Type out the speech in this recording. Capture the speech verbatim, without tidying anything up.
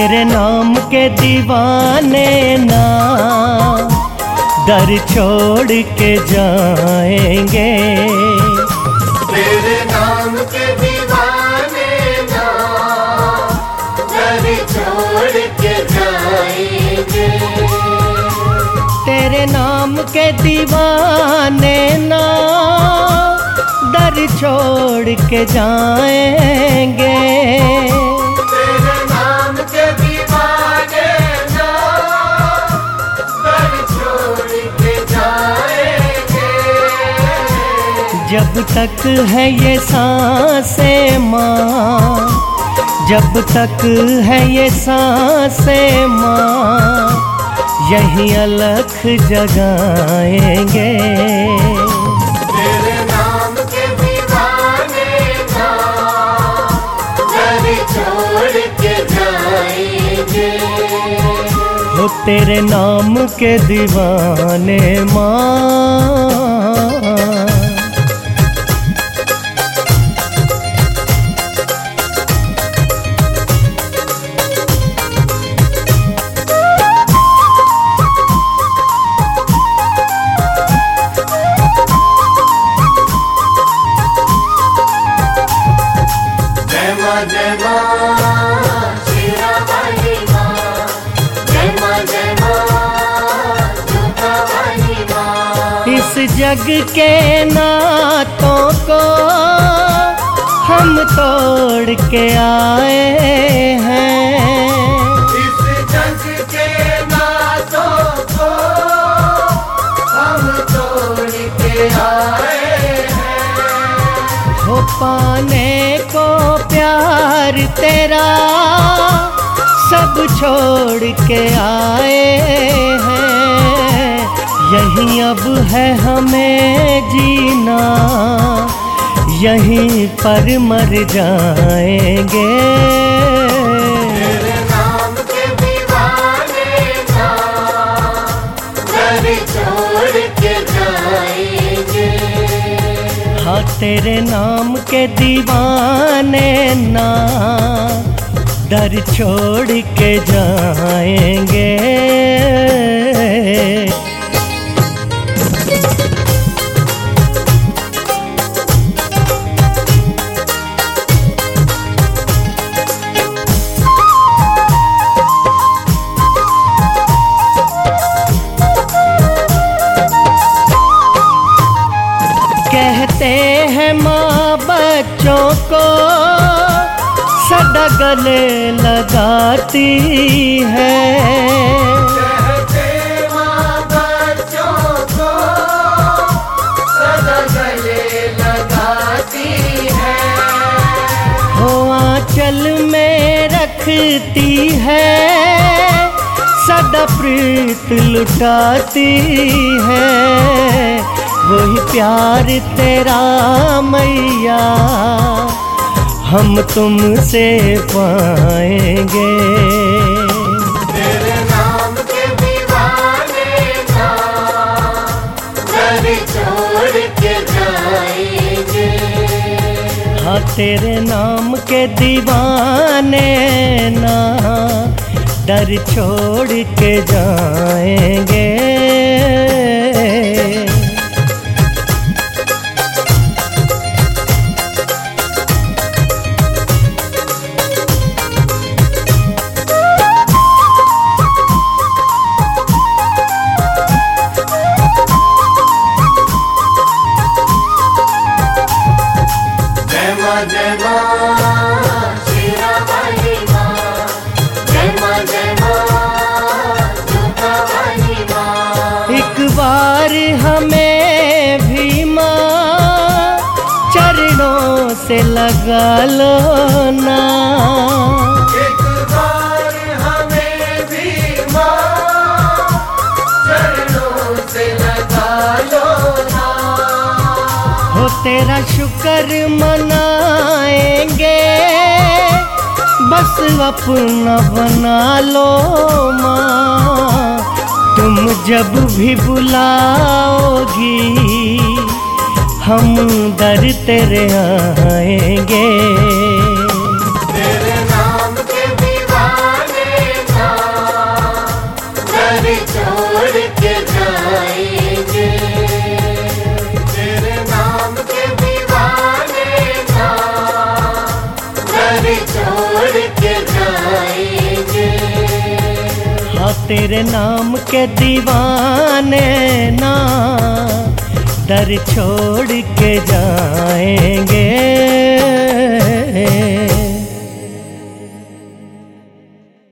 तेरे नाम के दीवाने ना दर छोड़ के जाएंगे। तेरे नाम के दीवाने ना दर छोड़ के जाएंगे। तेरे नाम के दीवाने ना दर छोड़ के जाएंगे। तेरे नाम के दीवाने ना दर छोड़ के जाएंगे। जब तक है ये सांसें माँ, जब तक है ये सांसें माँ, यही अलख जगाएंगे। तेरे नाम के दीवाने ना दर छोड़ के जाएंगे। हो तेरे नाम के दीवाने माँ। जय मां शेरा वाली मां, जय मां जय मां जोता वाली मां। इस जग के नातों को हम तोड़ के आए हैं। इस जग के नातों को हम तोड़ के आए हैं। हो पाने को प्यार तेरा सब छोड़ के आए हैं। यहीं अब है हमें जीना, यहीं पर मर जाएंगे। तेरे नाम के दीवाने ना दर छोड़ के जाएंगे। हाँ तेरे नाम के दीवाने ना दर छोड़ के जाएंगे। कहते हैं माँ बच्चों को सदा गले लगाती है। कहते माँ बच्चों को सदा गले लगाती है। हो आंचल में रखती है, सदा प्रीत लुटाती है। वही प्यार तेरा मैया हम तुमसे पाएंगे। तेरे नाम के दीवाने ना दर छोड़ के जाएंगे। हाँ तेरे नाम के दीवाने ना दर छोड़ के जाएंगे। जय मां शेरा वाली मां, जय मां जय मां जोता वाली मां। एक बार हमें भी माँ चरणों से लगा लो ना। एक बार हमें भी मां चरणों से लगा लो ना। हो तेरा शुक्र मनाएंगे, बस अपना बना लो माँ। तुम जब भी बुलाओगी हम दर तेरे आएंगे। तेरे नाम के दीवाने दर छोड़ के जाएंगे। हाँ तेरे नाम के दीवाने ना दर छोड़ के जाएंगे।